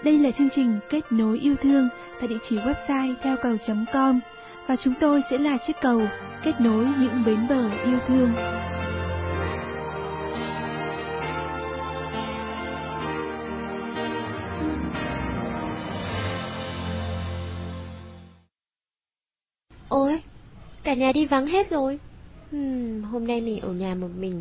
Đây là chương trình Kết nối yêu thương tại địa chỉ website theo cầu.com và chúng tôi sẽ là chiếc cầu kết nối những bến bờ yêu thương. Ôi, cả nhà đi vắng hết rồi. Hôm nay mình ở nhà một mình.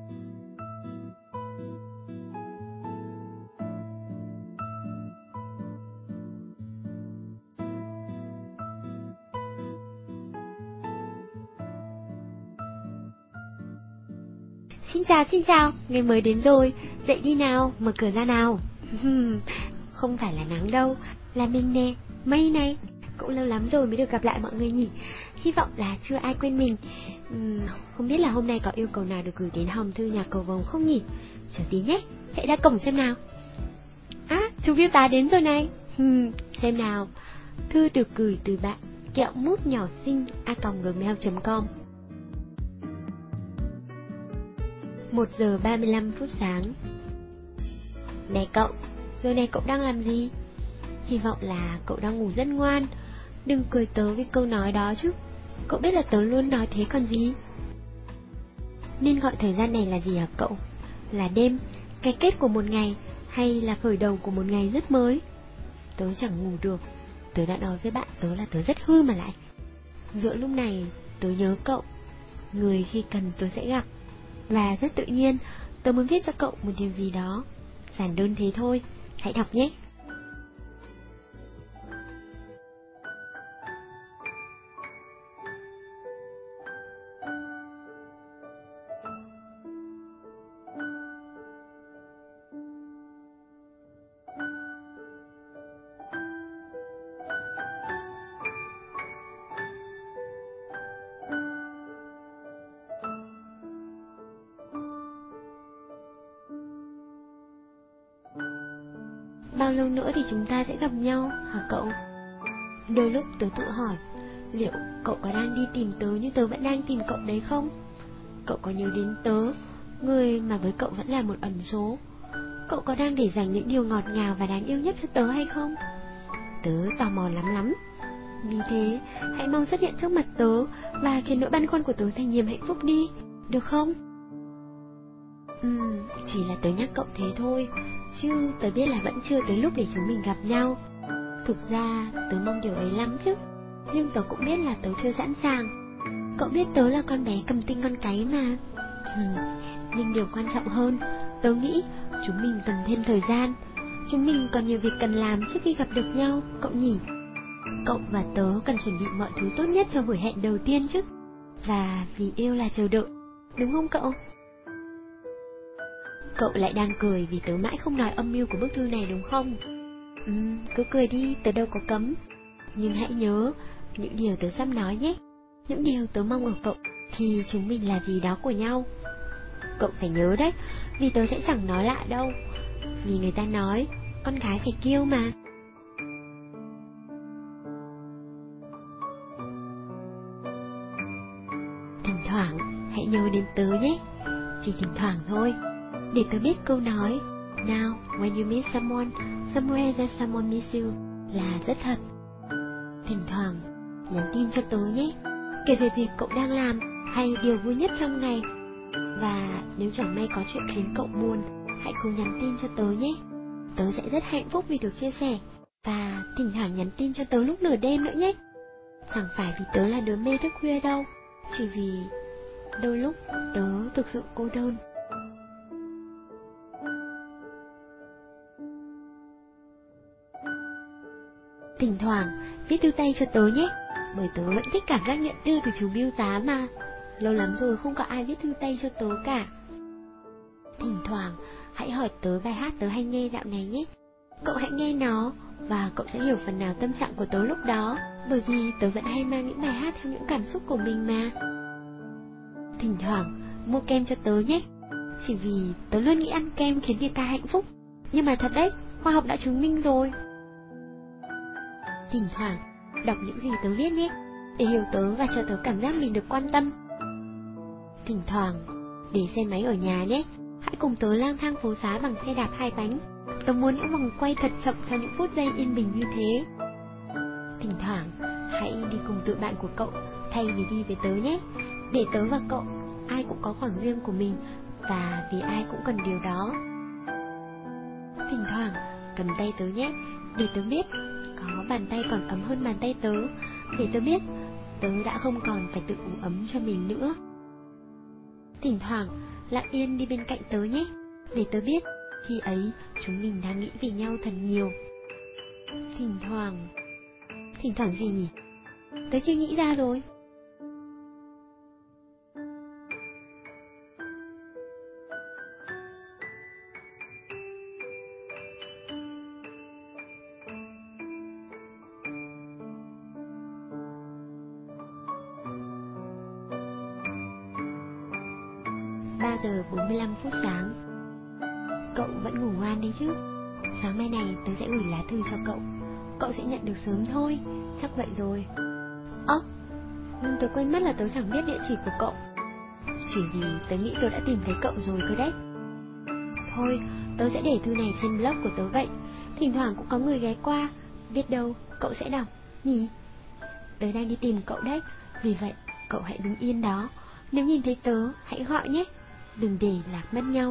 Xin chào, ngày mới đến rồi. Dậy đi nào, mở cửa ra nào. Không phải là nắng đâu, là mình nè, Mây này. Cũng lâu lắm rồi mới được gặp lại mọi người nhỉ. Hy vọng là chưa ai quên mình. Không biết là hôm nay có yêu cầu nào được gửi đến hòm thư nhà cầu vồng không nhỉ? Chờ tí nhé, hãy ra cổng xem nào. Chú Viu tá đến rồi này. Xem nào. Thư được gửi từ bạn kẹo mút nhỏ xinh @gmail.com. 1 giờ 35 phút sáng. Này cậu, giờ này cậu đang làm gì? Hy vọng là cậu đang ngủ rất ngoan. Đừng cười tớ với câu nói đó chứ. Cậu biết là tớ luôn nói thế còn gì. Nên gọi thời gian này là gì hả cậu? Là đêm, cái kết của một ngày, hay là khởi đầu của một ngày rất mới? Tớ chẳng ngủ được. Tớ đã nói với bạn tớ là tớ rất hư mà lại. Giữa lúc này tớ nhớ cậu, người khi cần tớ sẽ gặp. Và rất tự nhiên tớ muốn viết cho cậu một điều gì đó. Giản đơn thế thôi. Hãy đọc nhé. Bao lâu nữa thì chúng ta sẽ gặp nhau hả cậu? Đôi lúc tớ tự hỏi, liệu cậu có đang đi tìm tớ như tớ vẫn đang tìm cậu đấy không? Cậu có nhớ đến tớ, người mà với cậu vẫn là một ẩn số? Cậu có đang để dành những điều ngọt ngào và đáng yêu nhất cho tớ hay không? Tớ tò mò lắm. Vì thế, hãy mau xuất hiện trước mặt tớ và khiến nỗi băn khoăn của tớ thành niềm hạnh phúc đi, được không? Chỉ là tớ nhắc cậu thế thôi, chứ tớ biết là vẫn chưa tới lúc để chúng mình gặp nhau. Thực ra tớ mong điều ấy lắm chứ, nhưng tớ cũng biết là tớ chưa sẵn sàng. Cậu biết tớ là con bé cầm tinh con cái mà. Nhưng điều quan trọng hơn, tớ nghĩ chúng mình cần thêm thời gian. Chúng mình còn nhiều việc cần làm trước khi gặp được nhau, cậu nhỉ? Cậu và tớ cần chuẩn bị mọi thứ tốt nhất cho buổi hẹn đầu tiên chứ. Và vì yêu là chờ đợi, đúng không cậu? Cậu lại đang cười vì tớ mãi không nói âm mưu của bức thư này đúng không? Cứ cười đi, tớ đâu có cấm. Nhưng hãy nhớ những điều tớ sắp nói nhé. Những điều tớ mong ở cậu thì chúng mình là gì đó của nhau. Cậu phải nhớ đấy, vì tớ sẽ chẳng nói lại đâu. Vì người ta nói con gái phải kiêu mà. Thỉnh thoảng hãy nhớ đến tớ nhé. Chỉ thỉnh thoảng thôi, để tớ biết câu nói Now when you meet someone, somewhere that someone meets you là rất thật. Thỉnh thoảng nhắn tin cho tớ nhé, kể về việc cậu đang làm hay điều vui nhất trong ngày. Và nếu chẳng may có chuyện khiến cậu buồn, hãy cùng nhắn tin cho tớ nhé. Tớ sẽ rất hạnh phúc vì được chia sẻ. Và thỉnh thoảng nhắn tin cho tớ lúc nửa đêm nữa nhé. Chẳng phải vì tớ là đứa mê thức khuya đâu, chỉ vì đôi lúc tớ thực sự cô đơn. Thỉnh thoảng viết thư tay cho tớ nhé, bởi tớ vẫn thích cảm giác nhận thư từ chú Viu tá mà. Lâu lắm rồi không có ai viết thư tay cho tớ cả. Thỉnh thoảng hãy hỏi tớ bài hát tớ hay nghe dạo này nhé. Cậu hãy nghe nó và cậu sẽ hiểu phần nào tâm trạng của tớ lúc đó, bởi vì tớ vẫn hay mang những bài hát theo những cảm xúc của mình mà. Thỉnh thoảng mua kem cho tớ nhé, chỉ vì tớ luôn nghĩ ăn kem khiến người ta hạnh phúc. Nhưng mà thật đấy, khoa học đã chứng minh rồi. Thỉnh thoảng đọc những gì tớ viết nhé, để hiểu tớ và cho tớ cảm giác mình được quan tâm. Thỉnh thoảng để xe máy ở nhà nhé, hãy cùng tớ lang thang phố xá bằng xe đạp 2 bánh. Tớ muốn những vòng quay thật chậm cho những phút giây yên bình như thế. Thỉnh thoảng, hãy đi cùng tụi bạn của cậu thay vì đi với tớ nhé. Để tớ và cậu, ai cũng có khoảng riêng của mình, và vì ai cũng cần điều đó. Thỉnh thoảng, cầm tay tớ nhé, để tớ biết có bàn tay còn ấm hơn bàn tay tớ, để tớ biết tớ đã không còn phải tự ủ ấm cho mình nữa. Thỉnh thoảng, lặng yên đi bên cạnh tớ nhé, để tớ biết khi ấy chúng mình đang nghĩ về nhau thật nhiều. Thỉnh thoảng gì nhỉ? Tớ chưa nghĩ ra rồi. Giờ 45 phút sáng. Cậu vẫn ngủ ngoan đi chứ? Sáng mai này tớ sẽ gửi lá thư cho cậu. Cậu sẽ nhận được sớm thôi, chắc vậy rồi. Nhưng tớ quên mất là tớ chẳng biết địa chỉ của cậu. Chỉ vì tớ nghĩ tớ đã tìm thấy cậu rồi cơ đấy. Thôi, tớ sẽ để thư này trên blog của tớ vậy. Thỉnh thoảng cũng có người ghé qua, biết đâu cậu sẽ đọc nhỉ? Tớ đang đi tìm cậu đấy, vì vậy cậu hãy đứng yên đó. Nếu nhìn thấy tớ, hãy gọi nhé. Đừng để lạc mất nhau.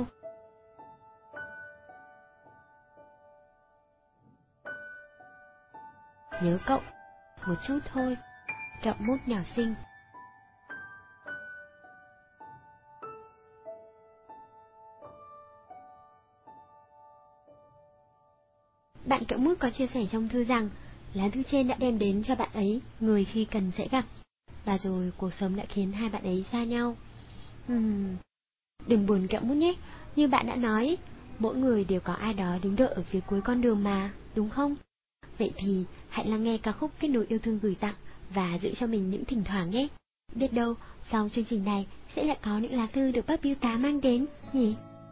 Nhớ cậu, một chút thôi. Kẹo mút nhỏ xinh. Bạn Kẹo Mút có chia sẻ trong thư rằng lá thư trên đã đem đến cho bạn ấy người khi cần sẽ gặp, và rồi cuộc sống đã khiến hai bạn ấy xa nhau. Đừng buồn Kẹo Mút nhé, như bạn đã nói, mỗi người đều có ai đó đứng đợi ở phía cuối con đường mà, đúng không? Vậy thì hãy lắng nghe ca khúc Kết nối yêu thương gửi tặng và giữ cho mình những thỉnh thoảng nhé. Biết đâu sau chương trình này sẽ lại có những lá thư được bác Biêu Tá mang đến nhỉ?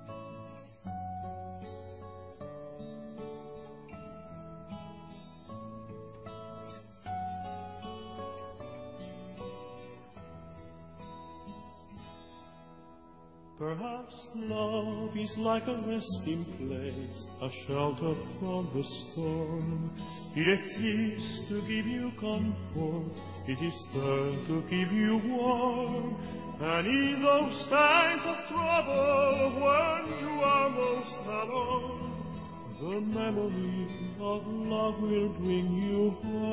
Perhaps love is like a resting place, a shelter from the storm. It exists to give you comfort, it is there to keep you warm. And in those times of trouble, when you are most alone, the memory of love will bring you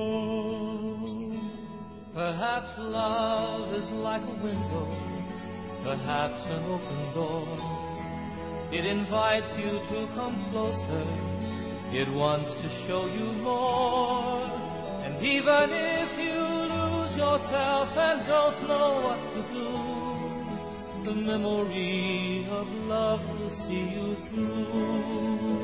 home. Perhaps love is like a window, perhaps an open door. It invites you to come closer, it wants to show you more. And even if you lose yourself and don't know what to do, the memory of love will see you through.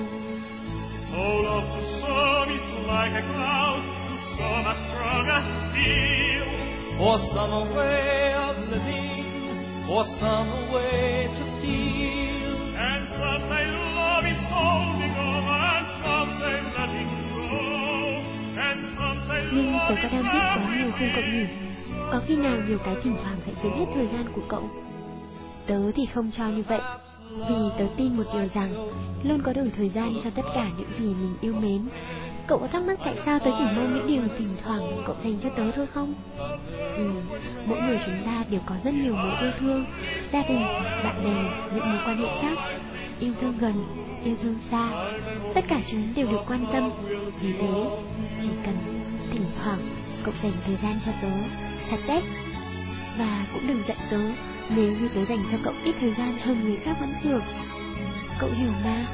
Oh, love to some is like a cloud, to some as strong as steel. For some a way of living, for some a way to feel. And some say love is holding on, and some say letting go, and some say Nhưng love tớ is có đang viết quá nhiều không cậu nhỉ? Có khi nào nhiều cái thỉnh thoảng sẽ chiếm hết thời gian của cậu? Tớ thì không cho như vậy, vì tớ tin một điều rằng luôn có đủ thời gian cho tất cả những gì mình yêu mến. Cậu có thắc mắc tại sao tớ chỉ mong những điều thỉnh thoảng cậu dành cho tớ thôi không? Vì mỗi người chúng ta đều có rất nhiều mối yêu thương, gia đình, bạn bè, những mối quan hệ khác, yêu thương gần, yêu thương xa, tất cả chúng đều được quan tâm. Vì thế, chỉ cần thỉnh thoảng cậu dành thời gian cho tớ, thật đấy. Và cũng đừng giận tớ nếu như tớ dành cho cậu ít thời gian hơn người khác vẫn được. Cậu hiểu mà.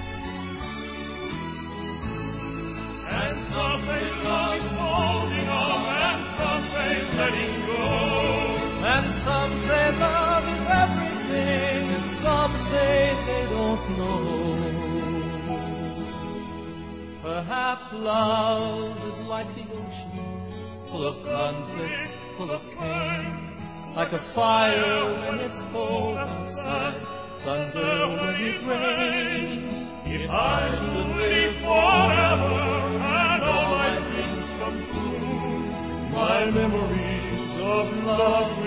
And some say love is holding on, and some say letting go. And some say love is everything, and some say they don't know. Perhaps love is like the ocean, full of conflict, full of pain. Like a fire when it's cold outside, thunder when it rains. If I should live forever, and all my dreams come true, my memories of love